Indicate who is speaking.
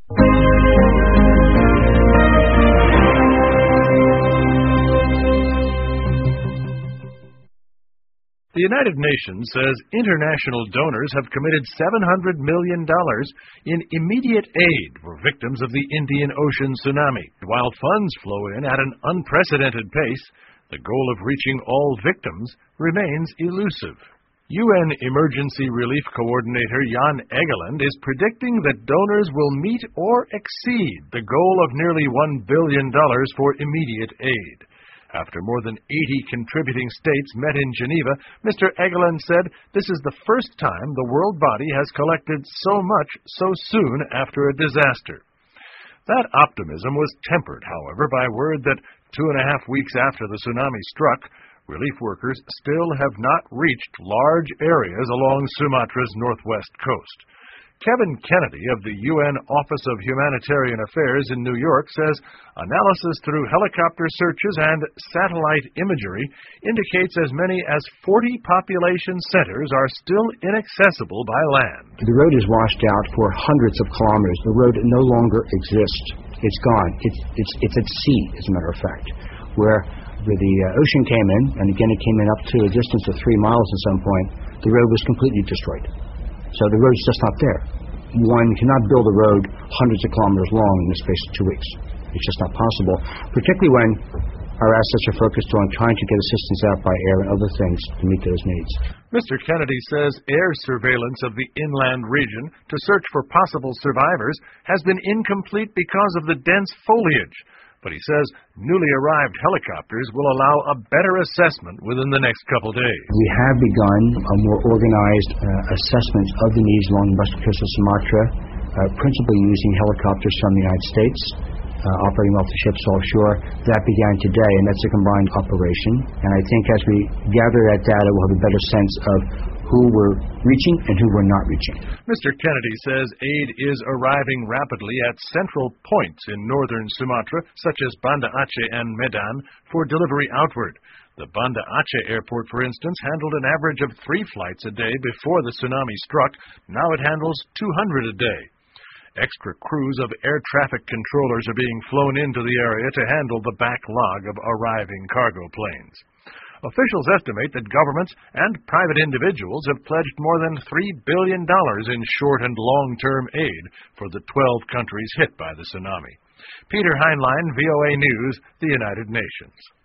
Speaker 1: The United Nations says international donors have committed $700 million in immediate aid for victims of the Indian Ocean tsunami. While funds flow in at an unprecedented pace, the goal of reaching all victims remains elusive. UN Emergency Relief Coordinator Jan Egeland is predicting that donors will meet or exceed the goal of nearly $1 billion for immediate aid. After more than 80 contributing states met in Geneva, Mr. Egeland said this is the first time the world body has collected so much so soon after a disaster. That optimism was tempered, however, by word that 2.5 weeks after the tsunami struck, relief workers still have not reached large areas along Sumatra's northwest coast. Kevin Kennedy of the UN Office of Humanitarian Affairs in New York says analysis through helicopter searches and satellite imagery indicates as many as 40 population centers are still inaccessible by land.
Speaker 2: The road is washed out for hundreds of kilometers. The road no longer exists. It's gone. It's at sea, as a matter of fact, where the ocean came in, and again it came in up to a distance of 3 miles at some point. The road was completely destroyed. So the road's just not there. One cannot build a road hundreds of kilometers long in the space of 2 weeks. It's just not possible, particularly when our assets are focused on trying to get assistance out by air and other things to meet those needs.
Speaker 1: Mr. Kennedy says air surveillance of the inland region to search for possible survivors has been incomplete because of the dense foliage. But he says newly arrived helicopters will allow a better assessment within the next couple days.
Speaker 2: We have begun a more organized assessment of the needs along the western coast of Sumatra, principally using helicopters from the United States, operating off the ships offshore. That began today, and that's a combined operation. And I think as we gather that data, we'll have a better sense of who we're reaching and who we're not reaching.
Speaker 1: Mr. Kennedy says aid is arriving rapidly at central points in northern Sumatra, such as Banda Aceh and Medan, for delivery outward. The Banda Aceh airport, for instance, handled an average of 3 flights a day before the tsunami struck. Now it handles 200 a day. Extra crews of air traffic controllers are being flown into the area to handle the backlog of arriving cargo planes. Officials estimate that governments and private individuals have pledged more than $3 billion in short and long-term aid for the 12 countries hit by the tsunami. Peter Heinlein, VOA News, the United Nations.